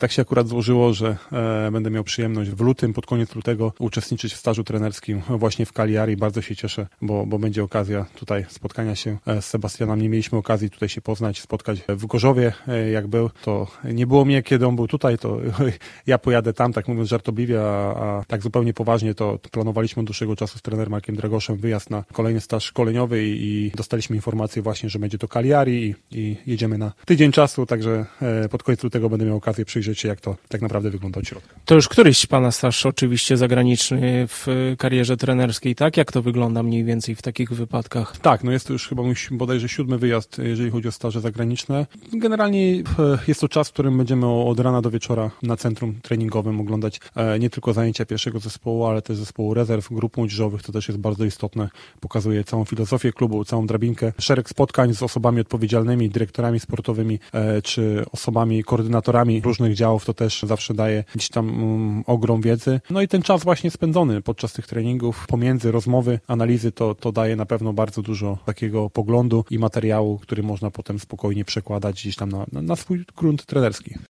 tak się akurat złożyło, że będę miał przyjemność w lutym, pod koniec lutego uczestniczyć w stażu trenerskim właśnie w Cagliari. Bardzo się cieszę, bo będzie okazja tutaj spotkania się z Sebastianem. Nie mieliśmy okazji tutaj się poznać, spotkać w Gorzowie, jak był. To nie było mnie, kiedy on był tutaj, to ja pojadę tam, tak mówiąc żartobliwie, a tak zupełnie poważnie to planowaliśmy od dłuższego czasu z trenerem Markiem Dragoszem wyjazd na kolejny staż szkoleniowy i dostaliśmy informację właśnie, że będzie to Cagliari i jedziemy na tydzień czasu, także pod koniec lutego będę miał okazję przyjrzeć się, jak to tak naprawdę wygląda od środka. To już któryś pana staż oczywiście zagraniczny w karierze trenerskiej, tak? Jak to wygląda mniej więcej w takich wypadkach? Tak, no jest to już chyba mój bodajże 7. wyjazd, jeżeli chodzi o staże zagraniczne. Generalnie jest to czas, w którym będziemy od rana do wieczora na centrum treningowym oglądać nie tylko zajęcia pierwszego zespołu, ale też zespołu rezerw, grup młodzieżowych, to też jest bardzo istotne. Pokazuje całą filozofię klubu, całą drabinkę. Szereg spotkań z osobami odpowiedzialnymi, dyrektorami sportowymi, czy osobami, koordynatorami różnych działów, to też zawsze daje gdzieś tam ogrom wiedzy. No i ten czas właśnie spędzony podczas tych treningów, pomiędzy rozmowy, analizy, to daje na pewno bardzo dużo takiego poglądu i materiału, który można potem spokojnie przekładać gdzieś tam na swój grunt trenerski.